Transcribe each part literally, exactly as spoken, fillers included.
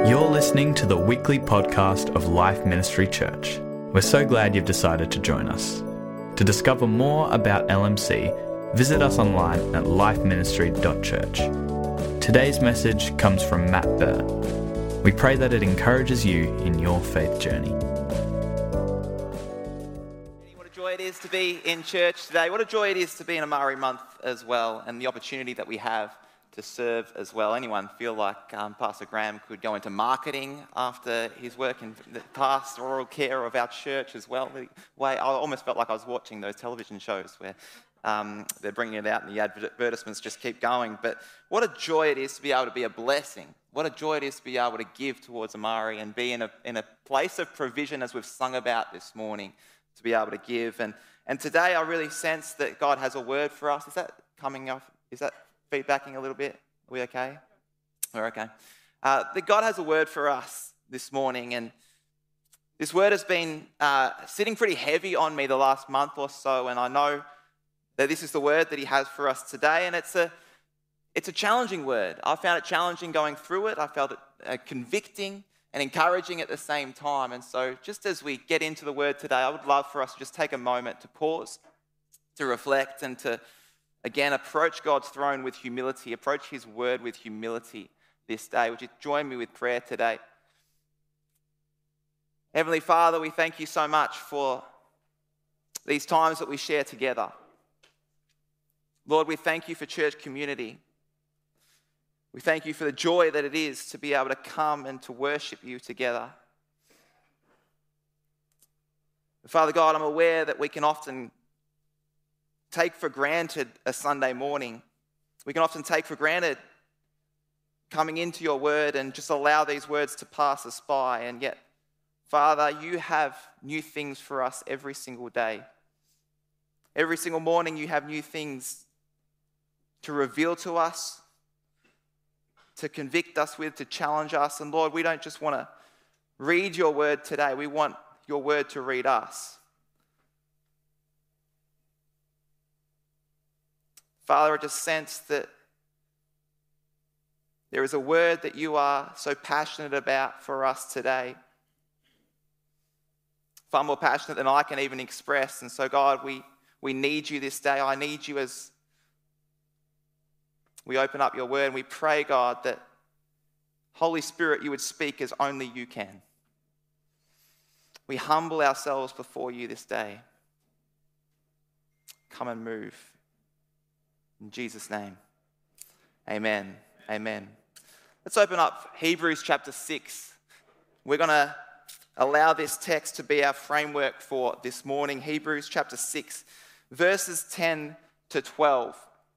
You're listening to the weekly podcast of Life Ministry Church. We're so glad you've decided to join us. To discover more about L M C, visit us online at life ministry dot church. Today's message comes from Matt Burr. We pray that it encourages you in your faith journey. What a joy it is to be in church today. What a joy it is to be in Amari month as well, and the opportunity that we have to serve as well. Anyone feel like um, Pastor Graham could go into marketing after his work in the pastoral care of our church as well? The way I almost felt like I was watching those television shows where um, they're bringing it out and the advertisements just keep going. But what a joy it is to be able to be a blessing. What a joy it is to be able to give towards Amari and be in a in a place of provision, as we've sung about this morning, to be able to give. And and today I really sense that God has a word for us. Is that coming up? Is that feedbacking a little bit? Are we okay? We're okay. Uh, that God has a word for us this morning, and this word has been uh, sitting pretty heavy on me the last month or so, and I know that this is the word that He has for us today, and it's a it's a challenging word. I found it challenging going through it. I felt it uh, convicting and encouraging at the same time, and so just as we get into the word today, I would love for us to just take a moment to pause, to reflect, and to again, approach God's throne with humility, approach His word with humility this day. Would you join me with prayer today? Heavenly Father, we thank You so much for these times that we share together. Lord, we thank You for church community. We thank You for the joy that it is to be able to come and to worship You together. Father God, I'm aware that we can often take for granted a Sunday morning. We can often take for granted coming into Your word and just allow these words to pass us by. And yet, Father, You have new things for us every single day. Every single morning You have new things to reveal to us, to convict us with, to challenge us. And Lord, we don't just want to read Your word today. We want Your word to read us. Father, I just sense that there is a word that You are so passionate about for us today. Far more passionate than I can even express. And so, God, we, we need You this day. I need You as we open up Your word, and we pray, God, that Holy Spirit, You would speak as only You can. We humble ourselves before You this day. Come and move. In Jesus' name, amen, amen. Let's open up Hebrews chapter six. We're going to allow this text to be our framework for this morning. Hebrews chapter six, verses ten to twelve.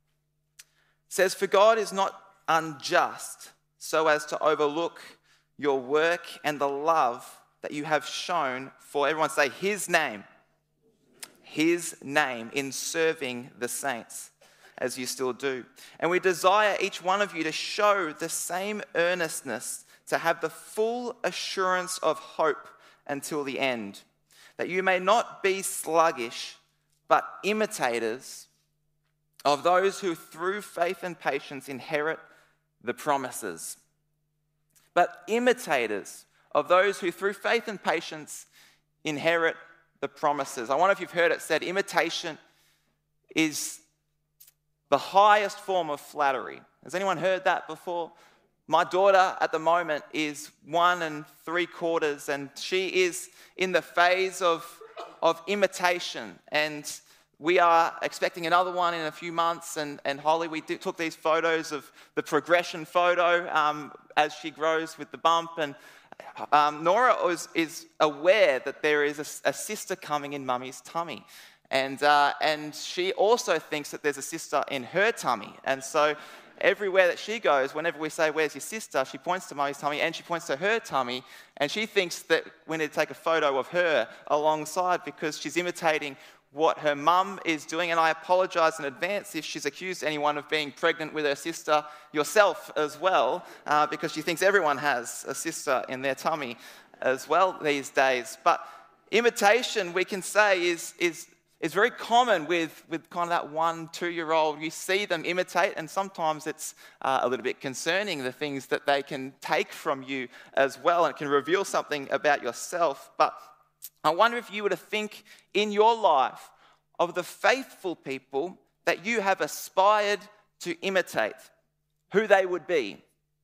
It says, "For God is not unjust so as to overlook your work and the love that you have shown for," everyone say, His name, His name in serving the saints, as you still do. And we desire each one of you to show the same earnestness, to have the full assurance of hope until the end, that you may not be sluggish, but imitators of those who through faith and patience inherit the promises. But imitators of those who through faith and patience inherit the promises. I wonder if you've heard it said, imitation is the highest form of flattery. Has anyone heard that before? My daughter at the moment is one and three quarters, and she is in the phase of, of imitation. And we are expecting another one in a few months. And, and Holly, we did, took these photos of the progression photo um, as she grows with the bump. And um, Nora is, is aware that there is a, a sister coming in Mummy's tummy. And uh, and she also thinks that there's a sister in her tummy. And so everywhere that she goes, whenever we say, "Where's your sister?" she points to Mummy's tummy and she points to her tummy. And she thinks that we need to take a photo of her alongside because she's imitating what her mum is doing. And I apologise in advance if she's accused anyone of being pregnant with her sister, yourself as well, uh, because she thinks everyone has a sister in their tummy as well these days. But imitation, we can say, is is is very common with, with kind of that one, two-year-old. You see them imitate, and sometimes it's uh, a little bit concerning, the things that they can take from you as well, and it can reveal something about yourself. But I wonder if you were to think in your life of the faithful people that you have aspired to imitate, who they would be.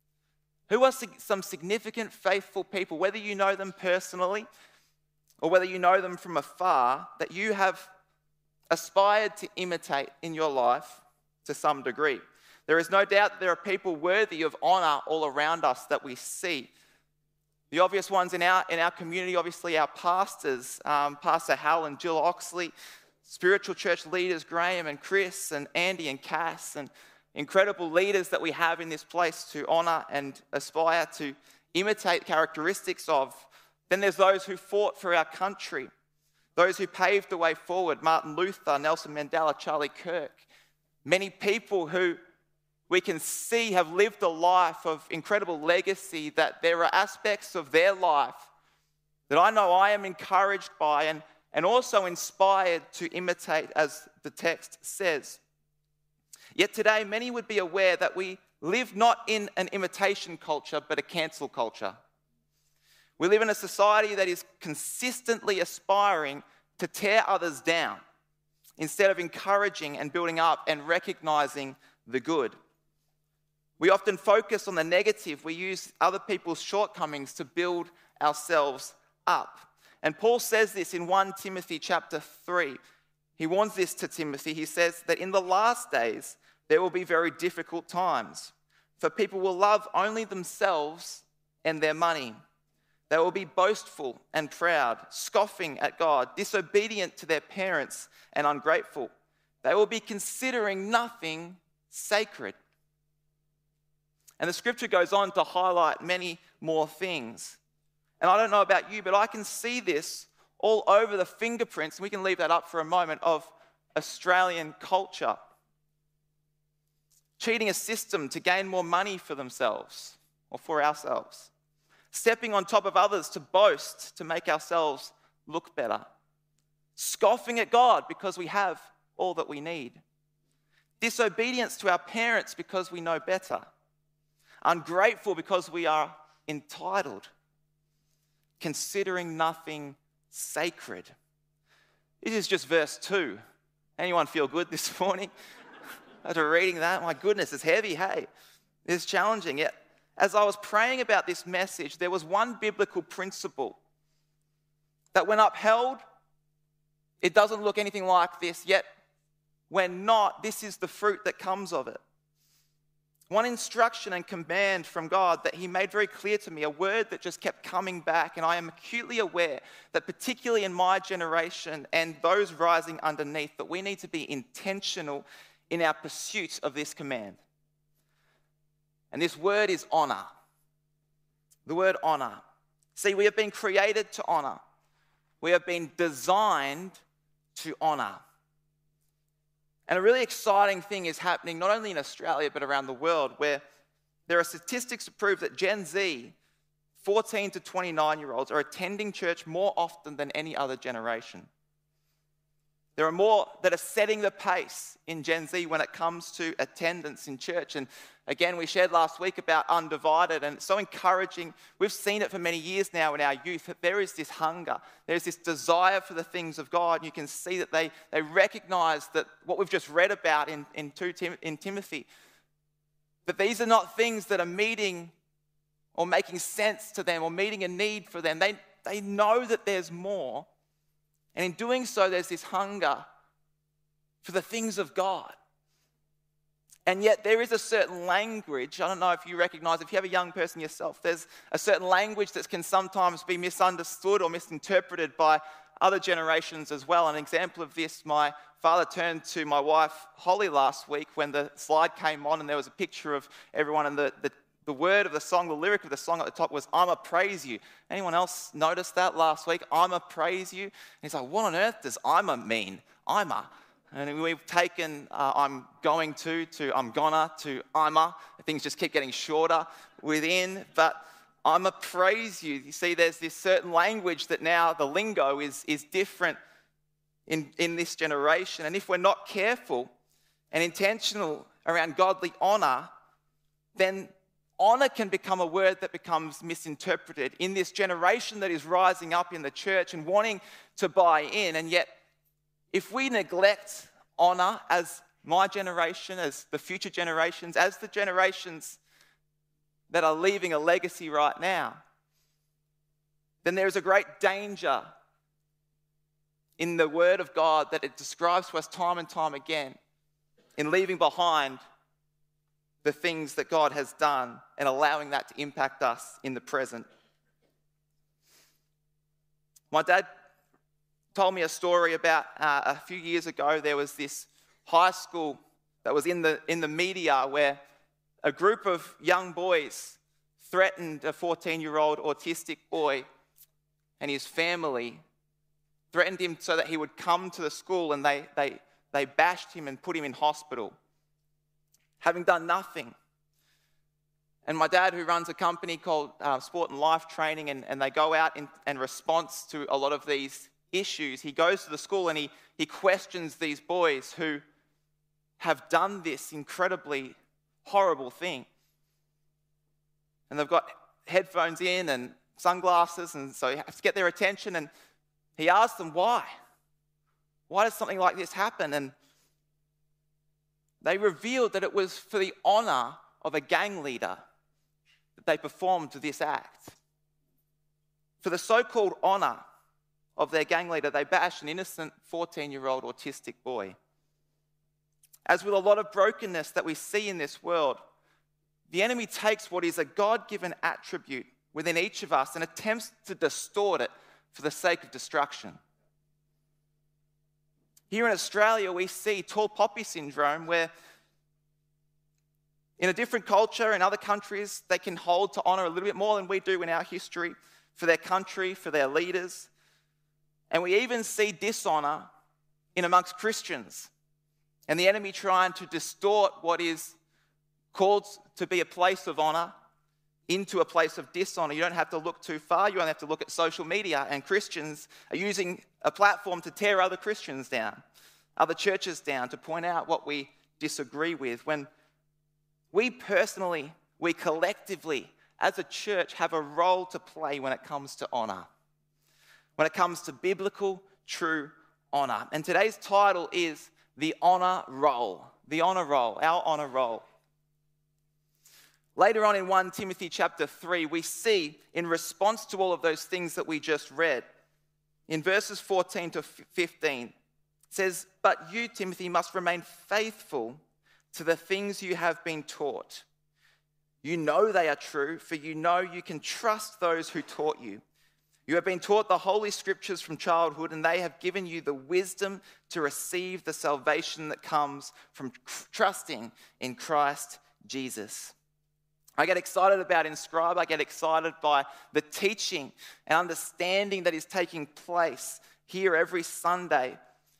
Who are some significant faithful people, whether you know them personally or whether you know them from afar, that you have aspired to imitate in your life to some degree? There is no doubt that there are people worthy of honour all around us that we see. The obvious ones in our in our community, obviously our pastors, um, Pastor Hal and Jill Oxley, spiritual church leaders Graham and Chris and Andy and Cass, and incredible leaders that we have in this place to honour and aspire to imitate characteristics of. Then there's those who fought for our country, those who paved the way forward, Martin Luther, Nelson Mandela, Charlie Kirk. Many people who we can see have lived a life of incredible legacy, that there are aspects of their life that I know I am encouraged by and, and also inspired to imitate, as the text says. Yet today, many would be aware that we live not in an imitation culture, but a cancel culture. We live in a society that is consistently aspiring to tear others down instead of encouraging and building up and recognizing the good. We often focus on the negative. We use other people's shortcomings to build ourselves up. And Paul says this in First Timothy chapter three. He warns this to Timothy. He says that in the last days, there will be very difficult times, for people will love only themselves and their money. They will be boastful and proud, scoffing at God, disobedient to their parents and ungrateful. They will be considering nothing sacred. And the scripture goes on to highlight many more things. And I don't know about you, but I can see this all over the fingerprints, and we can leave that up for a moment, of Australian culture. Cheating a system to gain more money for themselves or for ourselves. Stepping on top of others to boast, to make ourselves look better. Scoffing at God because we have all that we need. Disobedience to our parents because we know better. Ungrateful because we are entitled. Considering nothing sacred. This is just verse two. Anyone feel good this morning? After reading that, my goodness, it's heavy, hey. It's challenging. Yet, as I was praying about this message, there was one biblical principle that when upheld, it doesn't look anything like this, yet when not, this is the fruit that comes of it. One instruction and command from God that he made very clear to me, a word that just kept coming back, and I am acutely aware that particularly in my generation and those rising underneath, that we need to be intentional in our pursuit of this command. And this word is honor. The word honor. See, we have been created to honor. We have been designed to honor. And a really exciting thing is happening not only in Australia but around the world, where there are statistics to prove that Gen Z, fourteen to twenty-nine year olds, are attending church more often than any other generation. There are more that are setting the pace in Gen Z when it comes to attendance in church. And again, we shared last week about Undivided, and it's so encouraging. We've seen it for many years now in our youth, that there is this hunger. There's this desire for the things of God. And you can see that they, they recognize that what we've just read about in, in, two Tim, in Timothy, that these are not things that are meeting or making sense to them or meeting a need for them. They, they know that there's more. And in doing so, there's this hunger for the things of God. And yet there is a certain language, I don't know if you recognize, if you have a young person yourself, there's a certain language that can sometimes be misunderstood or misinterpreted by other generations as well. An example of this, my father turned to my wife Holly last week when the slide came on and there was a picture of everyone, and the, the The word of the song, the lyric of the song at the top was, "I'ma praise you." Anyone else notice that last week? "I'ma praise you." And he's like, what on earth does "I'ma" mean? "I'ma." And we've taken uh, "I'm going to" to "I'm gonna" to "I'ma." Things just keep getting shorter within, but "I'ma praise you." You see, there's this certain language that now the lingo is, is different in, in this generation. And if we're not careful and intentional around godly honor, then honor can become a word that becomes misinterpreted in this generation that is rising up in the church and wanting to buy in. And yet, if we neglect honor as my generation, as the future generations, as the generations that are leaving a legacy right now, then there is a great danger in the Word of God that it describes to us time and time again in leaving behind the things that God has done and allowing that to impact us in the present. My dad told me a story about uh, a few years ago. There was this high school that was in the in the media where a group of young boys threatened a fourteen-year-old autistic boy and his family, threatened him so that he would come to the school, and they they they bashed him and put him in hospital, having done nothing. And my dad, who runs a company called uh, Sport and Life Training, and, and they go out in, in response to a lot of these issues, he goes to the school and he, he questions these boys who have done this incredibly horrible thing. And they've got headphones in and sunglasses, and so he has to get their attention, and he asks them why. Why does something like this happen? And they revealed that it was for the honor of a gang leader that they performed this act. For the so-called honor of their gang leader, they bashed an innocent fourteen-year-old autistic boy. As with a lot of brokenness that we see in this world, the enemy takes what is a God-given attribute within each of us and attempts to distort it for the sake of destruction. Here in Australia, we see tall poppy syndrome, where in a different culture, in other countries, they can hold to honour a little bit more than we do in our history for their country, for their leaders. And we even see dishonour in amongst Christians, and the enemy trying to distort what is called to be a place of honour into a place of dishonour. You don't have to look too far. You only have to look at social media, and Christians are using a platform to tear other Christians down, other churches down, to point out what we disagree with. When we personally, we collectively, as a church, have a role to play when it comes to honour, when it comes to biblical, true honour. And today's title is The Honour Roll. The Honour Roll, our honour roll. Later on in First Timothy chapter three, we see, in response to all of those things that we just read, in verses fourteen to fifteen, it says, "But you, Timothy, must remain faithful to the things you have been taught. You know they are true, for you know you can trust those who taught you. You have been taught the Holy Scriptures from childhood, and they have given you the wisdom to receive the salvation that comes from trusting in Christ Jesus." I get excited about Inscribe. I get excited by the teaching and understanding that is taking place here every Sunday,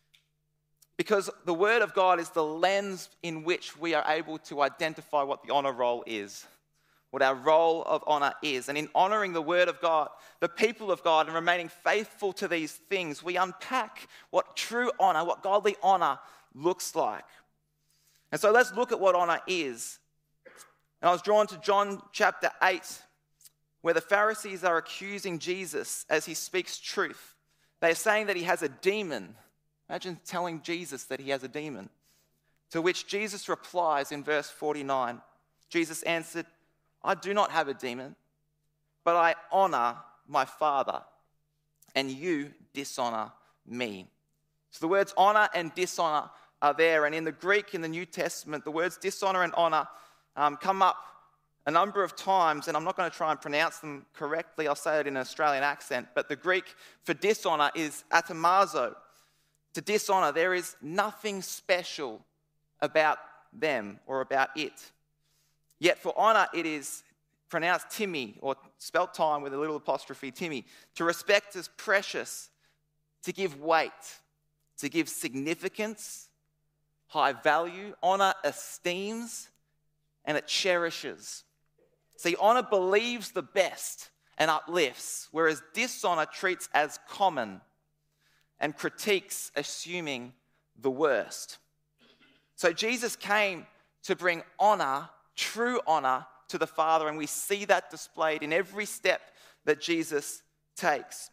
because the Word of God is the lens in which we are able to identify what the honour roll is, what our role of honour is. And in honouring the Word of God, the people of God, and remaining faithful to these things, we unpack what true honour, what godly honour looks like. And so let's look at what honour is. And I was drawn to John chapter eight, where the Pharisees are accusing Jesus as he speaks truth. They're saying that he has a demon. Imagine telling Jesus that he has a demon. To which Jesus replies in verse forty-nine. Jesus answered, "I do not have a demon, but I honour my Father, and you dishonour me." So the words honour and dishonour are there. And in the Greek, in the New Testament, the words dishonour and honour um, come up a number of times, and I'm not going to try and pronounce them correctly. I'll say it in an Australian accent. But the Greek for dishonour is atamazo. To dishonour, there is nothing special about them or about it. Yet for honour, it is pronounced Timmy, or spelt time with a little apostrophe, Timmy. To respect as precious, to give weight, to give significance, high value. Honour esteems, and it cherishes. See, honour believes the best and uplifts, whereas dishonour treats as common and critiques assuming the worst. So Jesus came to bring honor, true honor, to the Father, and we see that displayed in every step that Jesus takes.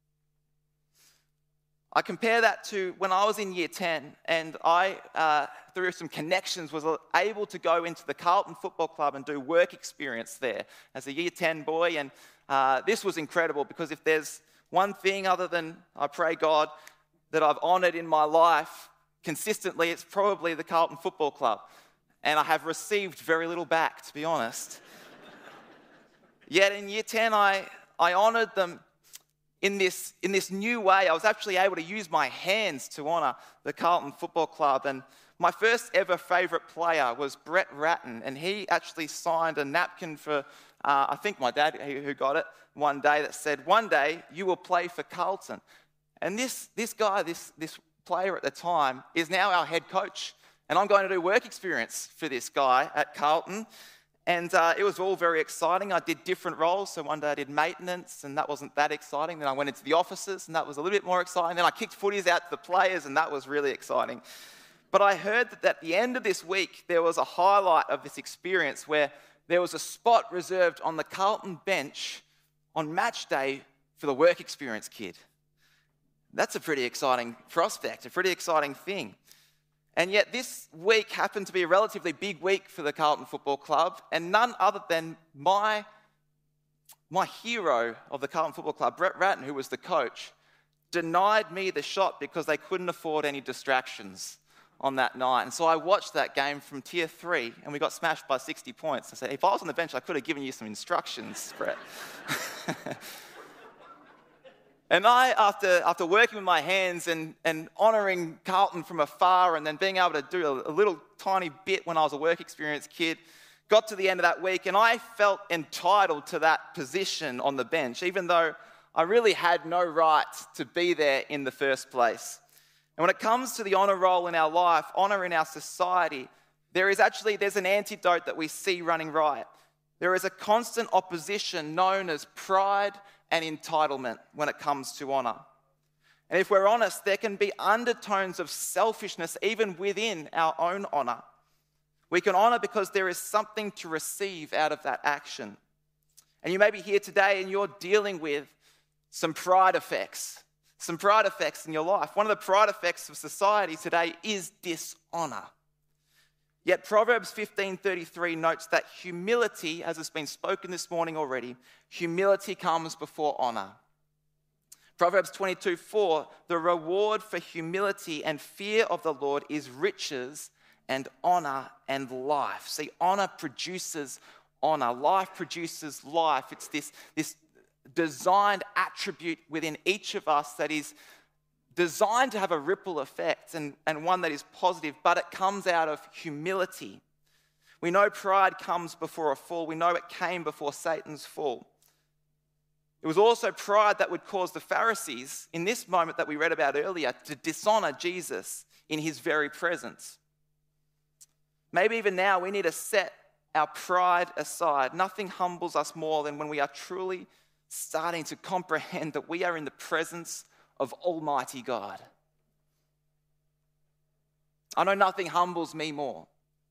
I compare that to when I was in year ten, and I, uh, through some connections, was able to go into the Carlton Football Club and do work experience there as a year ten boy, and uh, this was incredible because if there's one thing other than, I pray God, that I've honoured in my life consistently, it's probably the Carlton Football Club. And I have received very little back, to be honest. Yet in year ten, I, I honoured them in this, in this new way. I was actually able to use my hands to honour the Carlton Football Club. And my first ever favourite player was Brett Ratton. And he actually signed a napkin for, uh, I think my dad who got it, one day that said, "One day you will play for Carlton." And this, this guy, this, this player at the time, is now our head coach. And I'm going to do work experience for this guy at Carlton. And uh, it was all very exciting. I did different roles. So one day I did maintenance, and that wasn't that exciting. Then I went into the offices, and that was a little bit more exciting. Then I kicked footies out to the players, and that was really exciting. But I heard that at the end of this week, there was a highlight of this experience where there was a spot reserved on the Carlton bench on match day for the work experience kid. That's a pretty exciting prospect, a pretty exciting thing. And yet this week happened to be a relatively big week for the Carlton Football Club, and none other than my, my hero of the Carlton Football Club, Brett Ratton, who was the coach, denied me the shot because they couldn't afford any distractions on that night. And so I watched that game from tier three, and we got smashed by sixty points. I said, if I was on the bench, I could have given you some instructions, Brett. And I, after, after working with my hands and, and honouring Carlton from afar and then being able to do a, a little tiny bit when I was a work experience kid, got to the end of that week and I felt entitled to that position on the bench, even though I really had no right to be there in the first place. And when it comes to the honour role in our life, honour in our society, there is actually, there's an antidote that we see running riot. There is a constant opposition known as pride and entitlement when it comes to honour. And if we're honest, there can be undertones of selfishness even within our own honour. We can honour because there is something to receive out of that action. And you may be here today and you're dealing with some pride effects, some pride effects in your life. One of the pride effects of society today is dishonour. Yet Proverbs fifteen thirty-three notes that humility, as has been spoken this morning already, humility comes before honour. Proverbs twenty-two four, the reward for humility and fear of the Lord is riches and honour and life. See, honour produces honour. Life produces life. It's this, this designed attribute within each of us that is designed to have a ripple effect and, and one that is positive, but it comes out of humility. We know pride comes before a fall. We know it came before Satan's fall. It was also pride that would cause the Pharisees, in this moment that we read about earlier, to dishonour Jesus in his very presence. Maybe even now we need to set our pride aside. Nothing humbles us more than when we are truly starting to comprehend that we are in the presence of Almighty God. I know nothing humbles me more.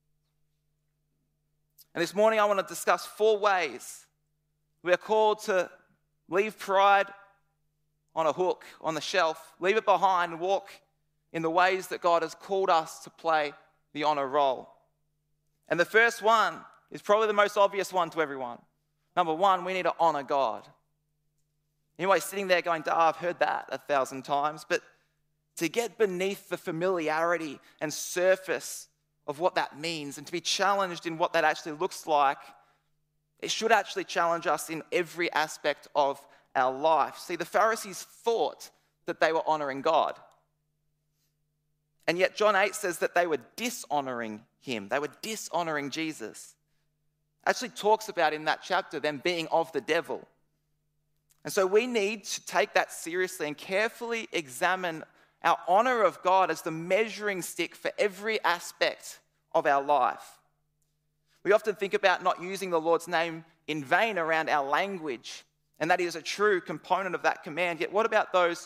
And this morning I want to discuss four ways we are called to leave pride on a hook, on the shelf, leave it behind and walk in the ways that God has called us to play the honour role. And the first one is probably the most obvious one to everyone. Number one, we need to honour God. Anyway, sitting there going, oh, I've heard that a thousand times, but to get beneath the familiarity and surface of what that means and to be challenged in what that actually looks like, it should actually challenge us in every aspect of our life. See, the Pharisees thought that they were honouring God. And yet John eight says that they were dishonouring him. They were dishonouring Jesus. It actually talks about in that chapter them being of the devil. And so we need to take that seriously and carefully examine our honour of God as the measuring stick for every aspect of our life. We often think about not using the Lord's name in vain around our language, and that is a true component of that command. Yet what about those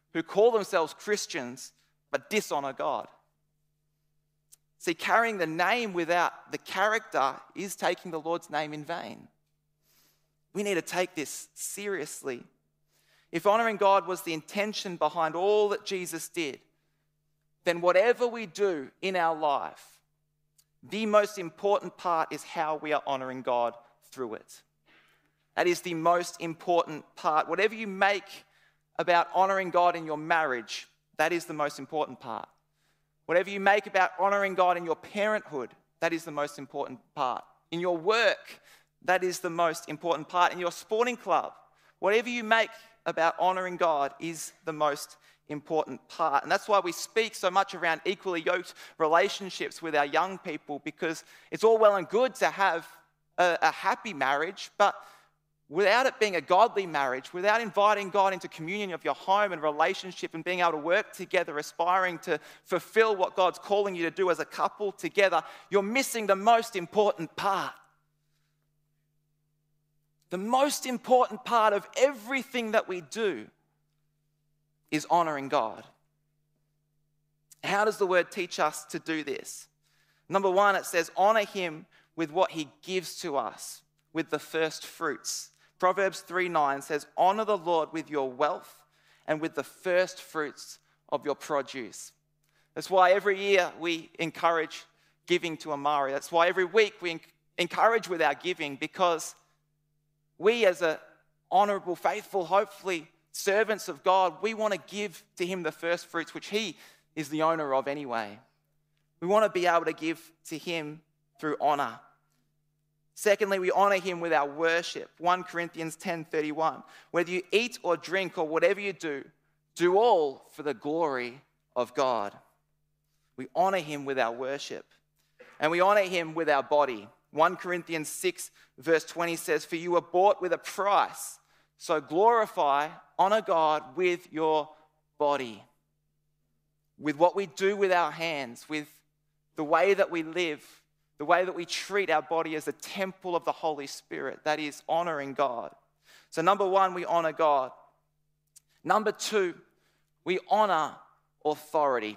who call themselves Christians but dishonor God. See, carrying the name without the character is taking the Lord's name in vain. We need to take this seriously. If honoring God was the intention behind all that Jesus did, then whatever we do in our life, the most important part is how we are honoring God through it. That is the most important part. Whatever you make about honoring God in your marriage, that is the most important part. Whatever you make about honoring God in your parenthood, that is the most important part. In your work, that is the most important part. In your sporting club, whatever you make about honoring God is the most important part. And that's why we speak so much around equally yoked relationships with our young people, because it's all well and good to have a, a happy marriage, but without it being a godly marriage, without inviting God into communion of your home and relationship and being able to work together, aspiring to fulfill what God's calling you to do as a couple together, you're missing the most important part. The most important part of everything that we do is honoring God. How does the word teach us to do this? Number one, it says, honor him with what he gives to us, with the first fruits. Proverbs three nine says, honor the Lord with your wealth and with the first fruits of your produce. That's why every year we encourage giving to Amari. That's why every week we encourage with our giving, because we as a honourable, faithful, hopefully servants of God, we want to give to him the first fruits, which he is the owner of anyway. We want to be able to give to him through honour. Secondly, we honour him with our worship. First Corinthians ten thirty-one. Whether you eat or drink or whatever you do, do all for the glory of God. We honour him with our worship. And we honour him with our body. First Corinthians six verse twenty says, for you were bought with a price, so glorify, honour God with your body. With what we do with our hands, with the way that we live, the way that we treat our body as a temple of the Holy Spirit, that is honouring God. So number one, we honour God. Number two, we honour authority.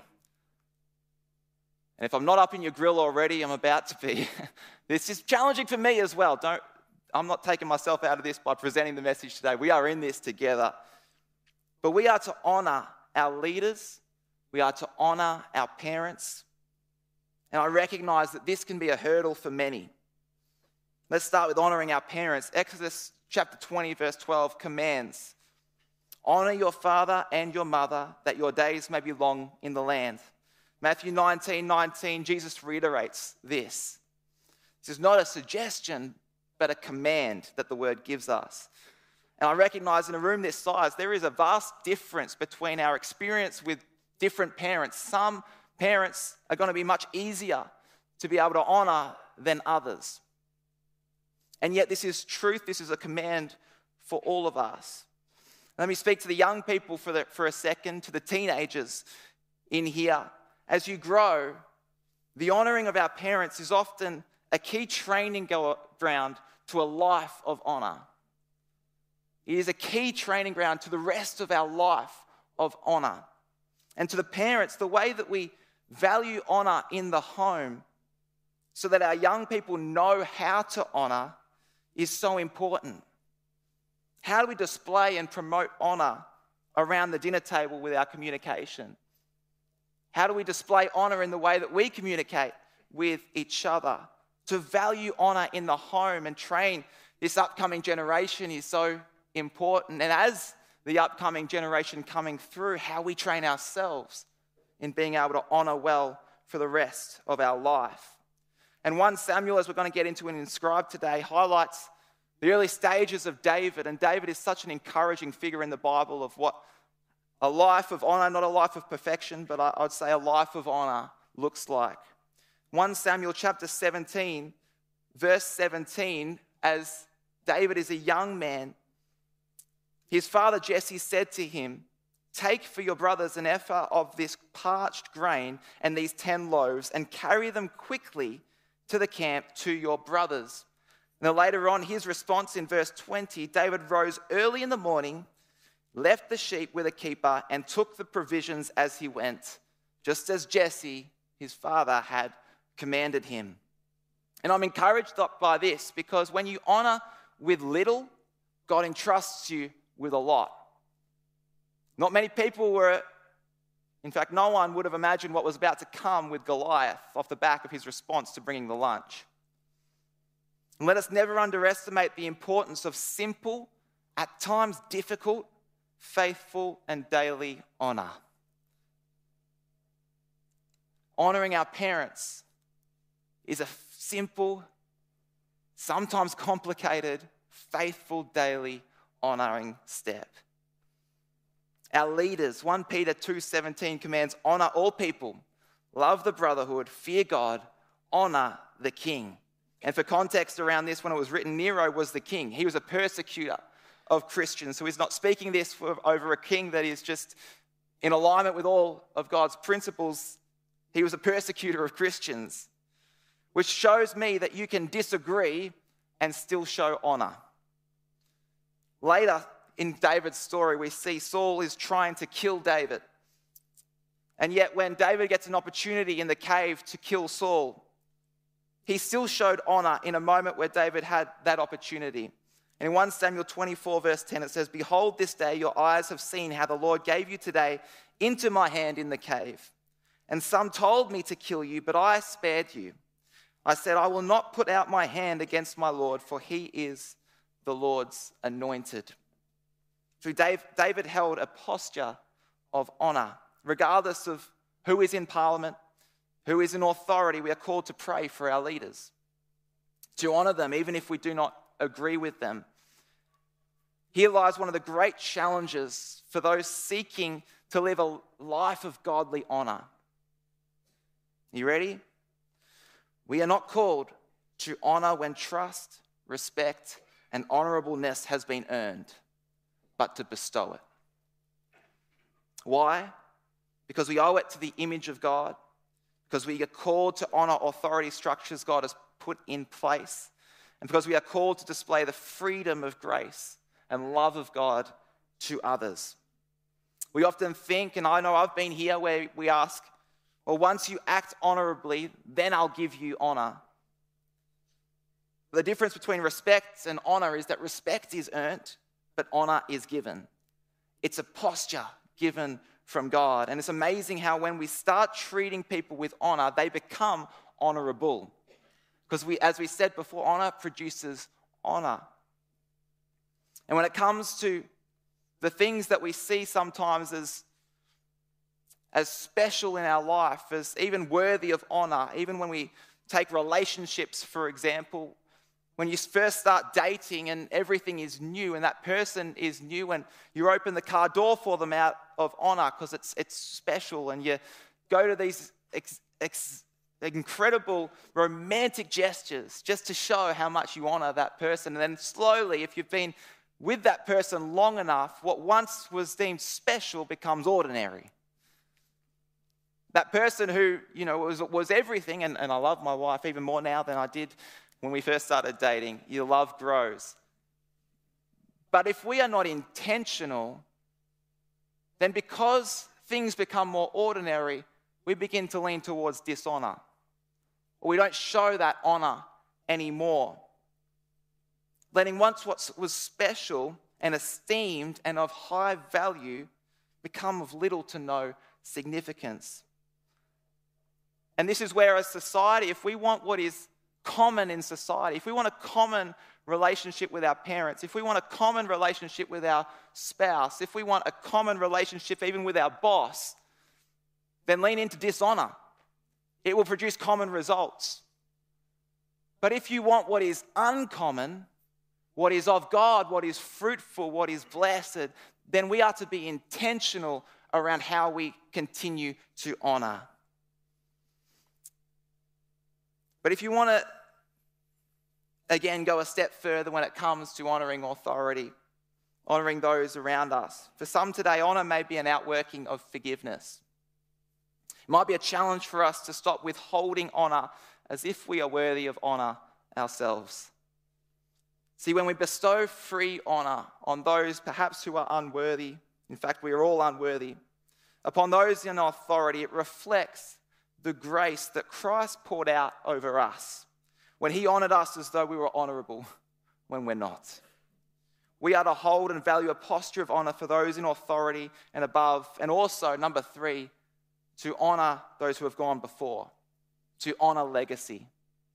And if I'm not up in your grill already, I'm about to be. This is challenging for me as well. Don't, I'm not taking myself out of this by presenting the message today. We are in this together. But we are to honour our leaders. We are to honour our parents. And I recognise that this can be a hurdle for many. Let's start with honouring our parents. Exodus chapter twenty, verse twelve commands, honour your father and your mother, that your days may be long in the land. Matthew nineteen nineteen, Jesus reiterates this. This is not a suggestion, but a command that the word gives us. And I recognise in a room this size, there is a vast difference between our experience with different parents. Some parents are going to be much easier to be able to honour than others. And yet this is truth, this is a command for all of us. Let me speak to the young people for, the, for a second, to the teenagers in here. As you grow, the honouring of our parents is often a key training ground to a life of honour. It is a key training ground to the rest of our life of honour. And to the parents, the way that we value honour in the home so that our young people know how to honour is so important. How do we display and promote honour around the dinner table with our communication? How do we display honour in the way that we communicate with each other? To value honour in the home and train this upcoming generation is so important. And as the upcoming generation coming through, how we train ourselves in being able to honour well for the rest of our life. And First Samuel, as we're going to get into and inscribe today, highlights the early stages of David. And David is such an encouraging figure in the Bible of what a life of honour, not a life of perfection, but I would say a life of honour looks like. First Samuel chapter seventeen, verse seventeen, as David is a young man, his father Jesse said to him, take for your brothers an ephah of this parched grain and these ten loaves, and carry them quickly to the camp to your brothers. Now later on, his response in verse twenty, David rose early in the morning, left the sheep with a keeper, and took the provisions as he went, just as Jesse, his father, had commanded him. And I'm encouraged by this because when you honor with little, God entrusts you with a lot. Not many people were, in fact, no one would have imagined what was about to come with Goliath off the back of his response to bringing the lunch. And let us never underestimate the importance of simple, at times difficult, faithful, and daily honor. Honoring our parents is a simple, sometimes complicated, faithful, daily honoring step. Our leaders, First Peter two seventeen commands, honor all people, love the brotherhood, fear God, honor the king. And for context around this, when it was written, Nero was the king. He was a persecutor of Christians. So he's not speaking this for, over a king that is just in alignment with all of God's principles. He was a persecutor of Christians, which shows me that you can disagree and still show honor. Later in David's story, we see Saul is trying to kill David. And yet when David gets an opportunity in the cave to kill Saul, he still showed honor in a moment where David had that opportunity. And in First Samuel twenty-four, verse ten, it says, "Behold, this day your eyes have seen how the Lord gave you today into my hand in the cave. And some told me to kill you, but I spared you. I said, I will not put out my hand against my Lord, for he is the Lord's anointed." So David held a posture of honor. Regardless of who is in parliament, who is in authority, we are called to pray for our leaders, to honor them even if we do not agree with them. Here lies one of the great challenges for those seeking to live a life of godly honor. You ready? We are not called to honor when trust, respect, and honorableness has been earned, but to bestow it. Why? Because we owe it to the image of God, because we are called to honor authority structures God has put in place, and because we are called to display the freedom of grace and love of God to others. We often think, and I know I've been here, where we ask, well, once you act honorably, then I'll give you honor. The difference between respect and honor is that respect is earned, but honor is given. It's a posture given from God. And it's amazing how when we start treating people with honor, they become honorable. Because we, as we said before, honor produces honor. And when it comes to the things that we see sometimes as, as special in our life, as even worthy of honor, even when we take relationships, for example, when you first start dating and everything is new and that person is new and you open the car door for them out of honor because it's it's special, and you go to these ex, ex, incredible romantic gestures just to show how much you honor that person. And then slowly, if you've been with that person long enough, what once was deemed special becomes ordinary. That person who, you know, was, was everything, and, and I love my wife even more now than I did when we first started dating. Your love grows. But if we are not intentional, then because things become more ordinary, we begin to lean towards dishonor. Or we don't show that honor anymore. Letting once what was special and esteemed and of high value become of little to no significance. And this is where, as society, if we want what is common in society, if we want a common relationship with our parents, if we want a common relationship with our spouse, if we want a common relationship even with our boss, then lean into dishonor. It will produce common results. But if you want what is uncommon, what is of God, what is fruitful, what is blessed, then we are to be intentional around how we continue to honor. But if you want to, again, go a step further when it comes to honoring authority, honoring those around us, for some today, honor may be an outworking of forgiveness. It might be a challenge for us to stop withholding honor as if we are worthy of honor ourselves. See, when we bestow free honour on those perhaps who are unworthy, in fact, we are all unworthy, upon those in authority, it reflects the grace that Christ poured out over us when he honoured us as though we were honourable when we're not. We are to hold and value a posture of honour for those in authority and above, and also, number three, to honour those who have gone before, to honour legacy.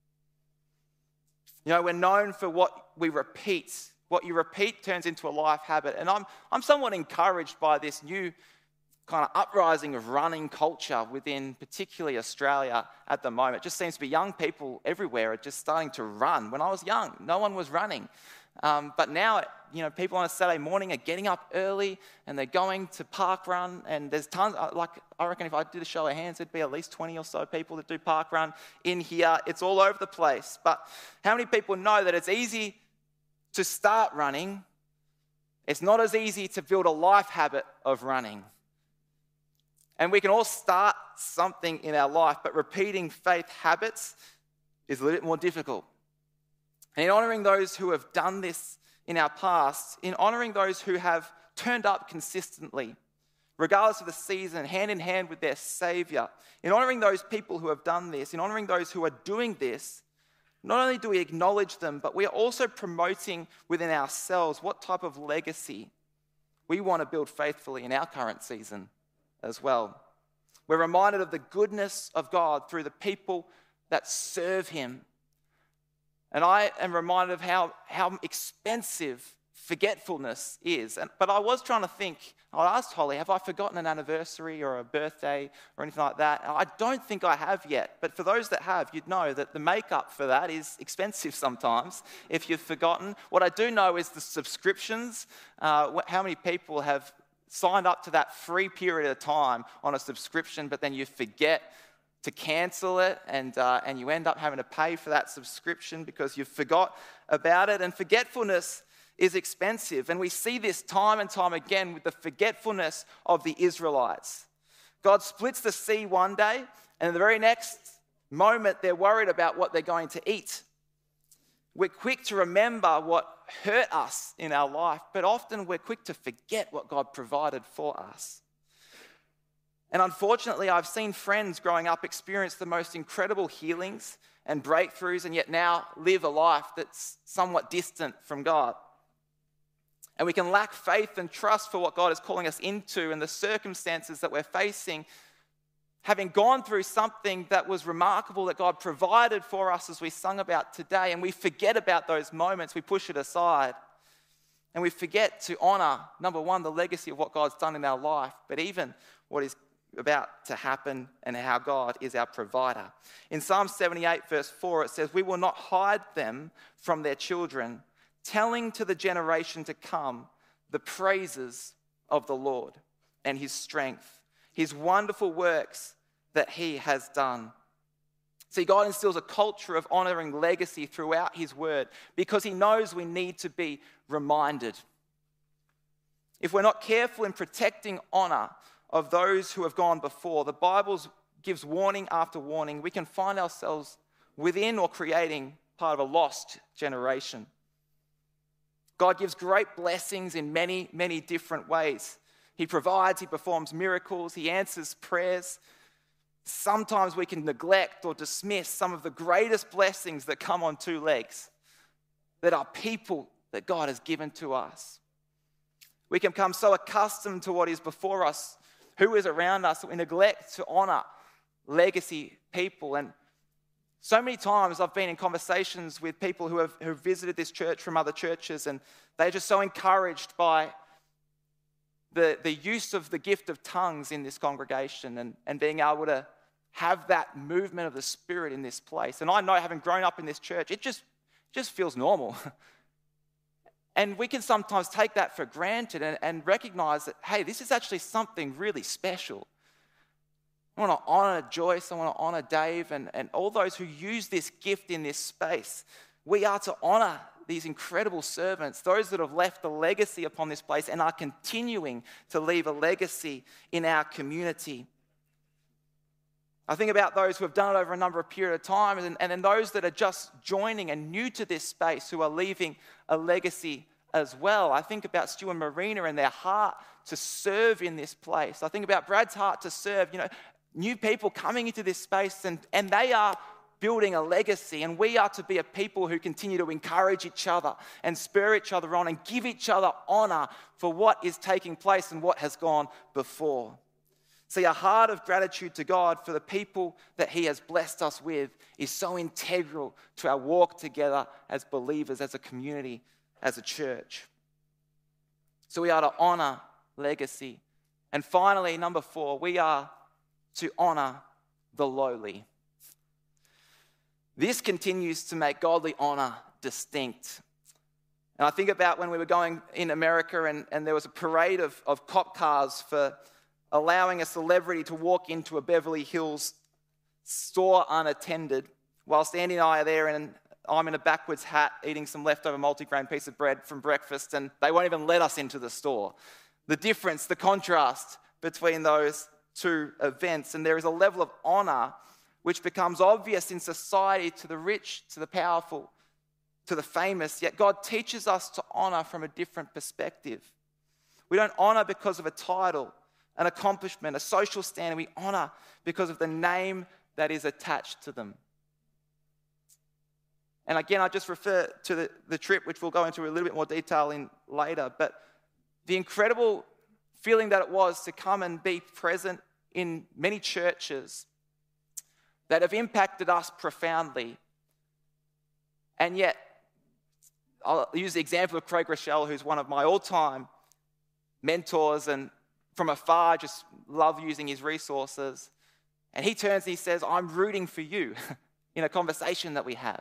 You know, we're known for what we repeat. What you repeat turns into a life habit. And I'm, I'm somewhat encouraged by this new kind of uprising of running culture within particularly Australia at the moment. It just seems to be young people everywhere are just starting to run. When I was young, no one was running. Um, but now, you know, people on a Saturday morning are getting up early and they're going to park run, and there's tons, like I reckon if I did a show of hands, there'd be at least twenty or so people that do park run in here. It's all over the place. But how many people know that it's easy to start running? It's not as easy to build a life habit of running. And we can all start something in our life, but repeating faith habits is a little bit more difficult. And in honouring those who have done this in our past, in honouring those who have turned up consistently, regardless of the season, hand in hand with their Saviour, in honouring those people who have done this, in honouring those who are doing this, not only do we acknowledge them, but we are also promoting within ourselves what type of legacy we want to build faithfully in our current season as well. We're reminded of the goodness of God through the people that serve him. And I am reminded of how, how expensive forgetfulness is. And, but I was trying to think, I asked Holly, have I forgotten an anniversary or a birthday or anything like that? And I don't think I have yet. But for those that have, you'd know that the makeup for that is expensive sometimes if you've forgotten. What I do know is the subscriptions. Uh, how many people have signed up to that free period of time on a subscription, but then you forget to cancel it, and uh, and you end up having to pay for that subscription because you forgot about it. And forgetfulness is expensive, and we see this time and time again with the forgetfulness of the Israelites. God splits the sea one day, and in the very next moment they're worried about what they're going to eat. We're quick to remember what hurt us in our life, but often we're quick to forget what God provided for us. And unfortunately, I've seen friends growing up experience the most incredible healings and breakthroughs, and yet now live a life that's somewhat distant from God. And we can lack faith and trust for what God is calling us into and the circumstances that we're facing, having gone through something that was remarkable that God provided for us as we sung about today, and we forget about those moments, we push it aside. And we forget to honour, number one, the legacy of what God's done in our life, but even what is about to happen and how God is our provider. In Psalm seventy-eight, verse four, it says, "We will not hide them from their children, telling to the generation to come the praises of the Lord and his strength, his wonderful works that he has done." See, God instills a culture of honouring legacy throughout his word because he knows we need to be reminded. If we're not careful in protecting honour of those who have gone before, the Bible gives warning after warning. We can find ourselves within or creating part of a lost generation. God gives great blessings in many, many different ways. He provides, he performs miracles, he answers prayers. Sometimes we can neglect or dismiss some of the greatest blessings that come on two legs, that are people that God has given to us. We can become so accustomed to what is before us, who is around us, that we neglect to honour legacy people. And so many times I've been in conversations with people who have, who have visited this church from other churches, and they're just so encouraged by the, the use of the gift of tongues in this congregation and, and being able to have that movement of the Spirit in this place. And I know, having grown up in this church, it just, just feels normal. And we can sometimes take that for granted and, and recognize that, hey, this is actually something really special. I want to honour Joyce, I want to honour Dave and, and all those who use this gift in this space. We are to honour these incredible servants, those that have left a legacy upon this place and are continuing to leave a legacy in our community. I think about those who have done it over a number of period of time, and, and then those that are just joining and new to this space who are leaving a legacy as well. I think about Stu and Marina and their heart to serve in this place. I think about Brad's heart to serve, you know, new people coming into this space, and, and they are building a legacy, and we are to be a people who continue to encourage each other and spur each other on and give each other honor for what is taking place and what has gone before. See, a heart of gratitude to God for the people that he has blessed us with is so integral to our walk together as believers, as a community, as a church. So we are to honor legacy. And finally, number four, we are to honor the lowly. This continues to make godly honor distinct. And I think about when we were going in America and, and there was a parade of, of cop cars for allowing a celebrity to walk into a Beverly Hills store unattended, whilst Andy and I are there and I'm in a backwards hat eating some leftover multigrain piece of bread from breakfast, and they won't even let us into the store. The difference, the contrast between those two events, and there is a level of honor which becomes obvious in society to the rich, to the powerful, to the famous, yet God teaches us to honor from a different perspective. We don't honor because of a title, an accomplishment, a social standing. We honor because of the name that is attached to them. And again, I just refer to the, the trip, which we'll go into a little bit more detail in later, but the incredible feeling that it was to come and be present in many churches that have impacted us profoundly. And yet, I'll use the example of Craig Rochelle, who's one of my all-time mentors, and from afar just love using his resources. And he turns and he says, I'm rooting for you in a conversation that we have.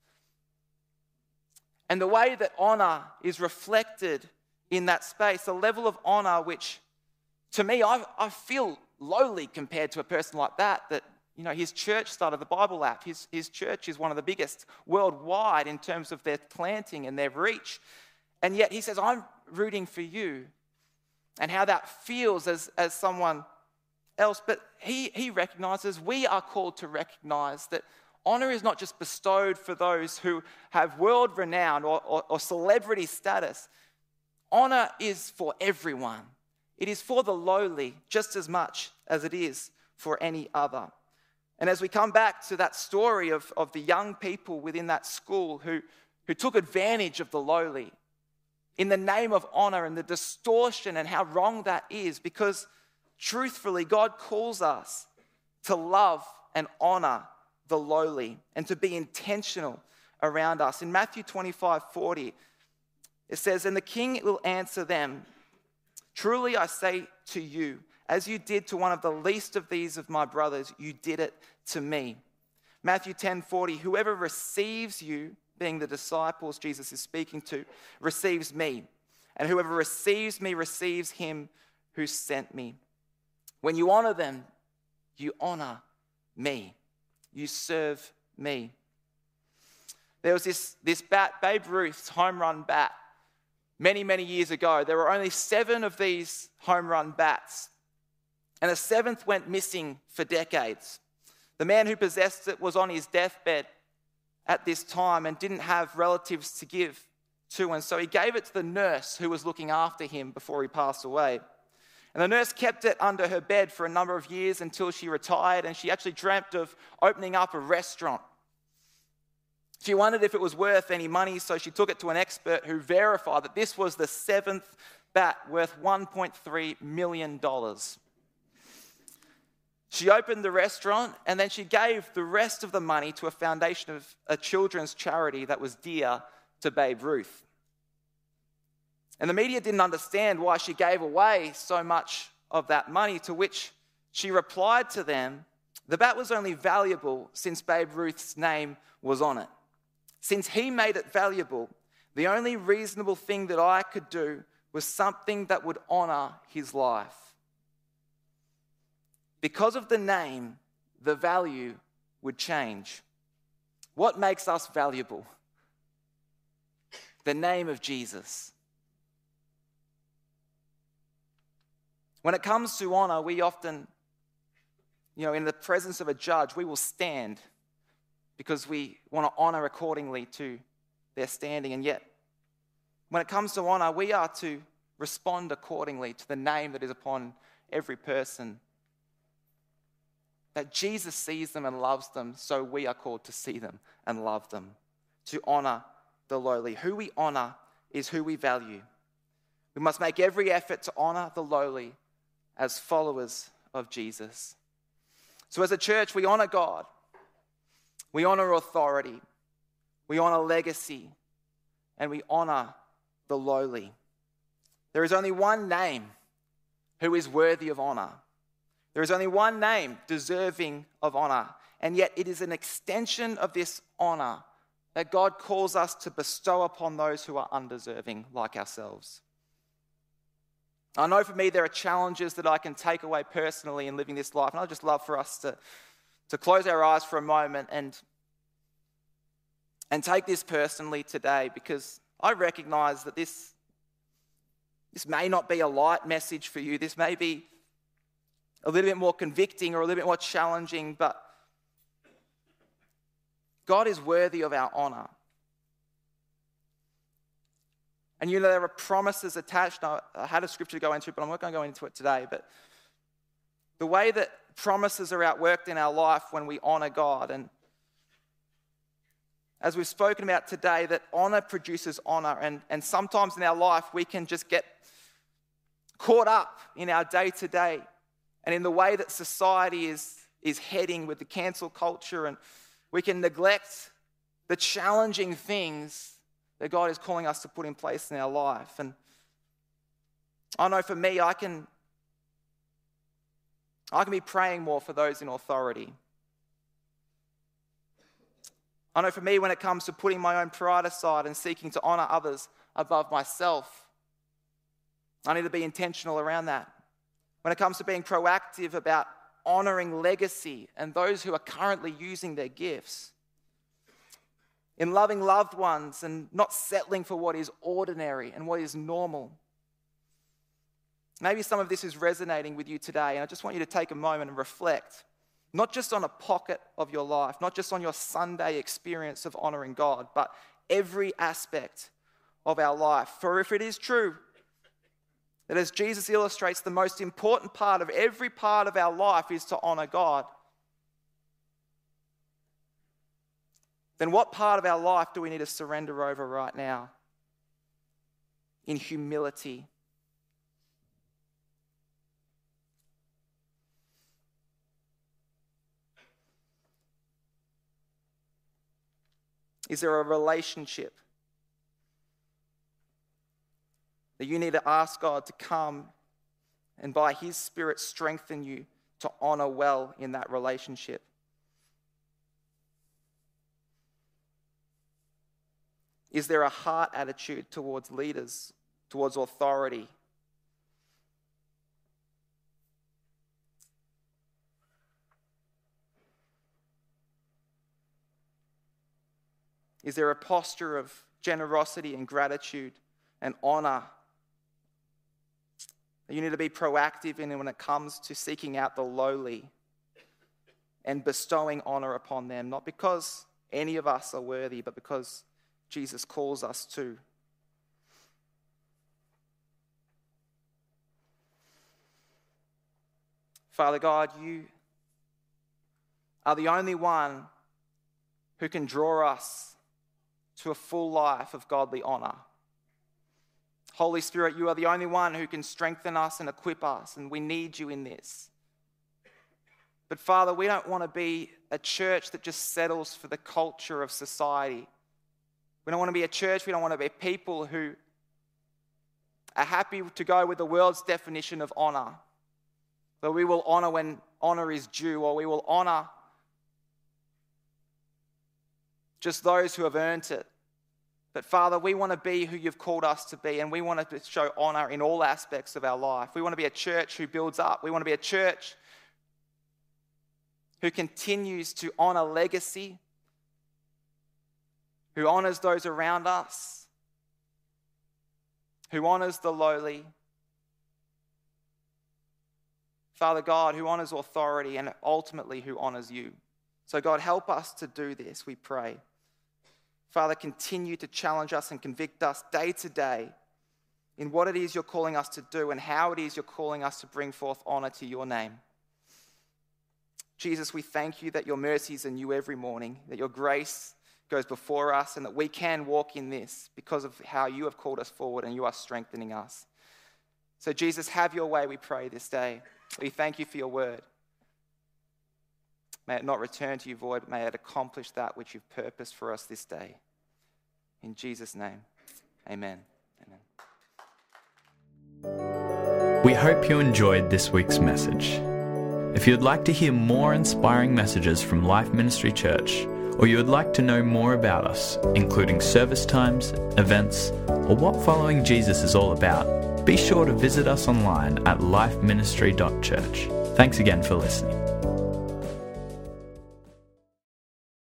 And the way that honor is reflected in that space, a level of honor which, to me, I, I feel lowly compared to a person like that, that, you know, his church started the Bible app. His, his church is one of the biggest worldwide in terms of their planting and their reach. And yet he says, I'm rooting for you, and how that feels as, as someone else. But he, he recognizes, we are called to recognize that honor is not just bestowed for those who have world renown or, or, or celebrity status. Honor is for everyone. It is for the lowly just as much as it is for any other. And as we come back to that story of, of the young people within that school who, who took advantage of the lowly in the name of honor, and the distortion and how wrong that is, because truthfully, God calls us to love and honor the lowly and to be intentional around us. In Matthew twenty-five forty, it says, and the king will answer them, truly I say to you, as you did to one of the least of these of my brothers, you did it to me. Matthew ten forty, whoever receives you, being the disciples Jesus is speaking to, receives me. And whoever receives me receives him who sent me. When you honor them, you honor me. You serve me. There was this, this bat, Babe Ruth's home run bat, many, many years ago. There were only seven of these home run bats, and a seventh went missing for decades. The man who possessed it was on his deathbed at this time and didn't have relatives to give to, and so he gave it to the nurse who was looking after him before he passed away. And the nurse kept it under her bed for a number of years until she retired, and she actually dreamt of opening up a restaurant. She wondered if it was worth any money, so she took it to an expert who verified that this was the seventh bat worth one point three million dollars. She opened the restaurant, and then she gave the rest of the money to a foundation of a children's charity that was dear to Babe Ruth. And the media didn't understand why she gave away so much of that money, to which she replied to them, the bat was only valuable since Babe Ruth's name was on it. Since he made it valuable, the only reasonable thing that I could do was something that would honor his life. Because of the name, the value would change. What makes us valuable? The name of Jesus. When it comes to honor, we often You know, in the presence of a judge, we will stand because we want to honor accordingly to their standing. And yet, when it comes to honor, we are to respond accordingly to the name that is upon every person. That Jesus sees them and loves them, so we are called to see them and love them, to honor the lowly. Who we honor is who we value. We must make every effort to honor the lowly as followers of Jesus. So as a church, we honor God. We honor authority. We honor legacy. And we honor the lowly. There is only one name who is worthy of honor. There is only one name deserving of honor. And yet it is an extension of this honor that God calls us to bestow upon those who are undeserving, like ourselves. I know for me there are challenges that I can take away personally in living this life. And I'd just love for us to, to close our eyes for a moment and, and take this personally today, because I recognize that this, this may not be a light message for you. This may be a little bit more convicting or a little bit more challenging, but God is worthy of our honor. And you know, there are promises attached. Now, I had a scripture to go into, but I'm not going to go into it today. But the way that promises are outworked in our life when we honor God, and as we've spoken about today, that honor produces honor. And, and sometimes in our life, we can just get caught up in our day-to-day and in the way that society is, is heading with the cancel culture, and we can neglect the challenging things that God is calling us to put in place in our life. And I know for me, I can, I can be praying more for those in authority. I know for me, when it comes to putting my own pride aside and seeking to honor others above myself, I need to be intentional around that. When it comes to being proactive about honoring legacy and those who are currently using their gifts, in loving loved ones and not settling for what is ordinary and what is normal. Maybe some of this is resonating with you today, and I just want you to take a moment and reflect, not just on a pocket of your life, not just on your Sunday experience of honoring God, but every aspect of our life. For if it is true that, as Jesus illustrates, the most important part of every part of our life is to honor God, then what part of our life do we need to surrender over right now in humility? Is there a relationship that you need to ask God to come and by His Spirit strengthen you to honor well in that relationship? Is there a heart attitude towards leaders, towards authority? Is there a posture of generosity and gratitude and honor that you need to be proactive in when it comes to seeking out the lowly and bestowing honor upon them, not because any of us are worthy, but because Jesus calls us to? Father God, you are the only one who can draw us to a full life of godly honor. Holy Spirit, you are the only one who can strengthen us and equip us, and we need you in this. But Father, we don't want to be a church that just settles for the culture of society. We don't want to be a church, we don't want to be people who are happy to go with the world's definition of honor. That we will honor when honor is due, or we will honor just those who have earned it. But Father, we want to be who you've called us to be, and we want to show honor in all aspects of our life. We want to be a church who builds up. We want to be a church who continues to honor legacy, who honors those around us, who honors the lowly, Father God, who honours authority and ultimately who honours you. So God, help us to do this, we pray. Father, continue to challenge us and convict us day to day in what it is you're calling us to do and how it is you're calling us to bring forth honour to your name. Jesus, we thank you that your mercies are new every morning, that your grace goes before us, and that we can walk in this because of how you have called us forward and you are strengthening us. So Jesus, have your way, we pray this day. We thank you for your word. May it not return to you void, but may it accomplish that which you've purposed for us this day. In Jesus' name, amen. Amen. We hope you enjoyed this week's message. If you'd like to hear more inspiring messages from Life Ministry Church, or you would like to know more about us, including service times, events, or what following Jesus is all about, be sure to visit us online at life ministry dot church. Thanks again for listening.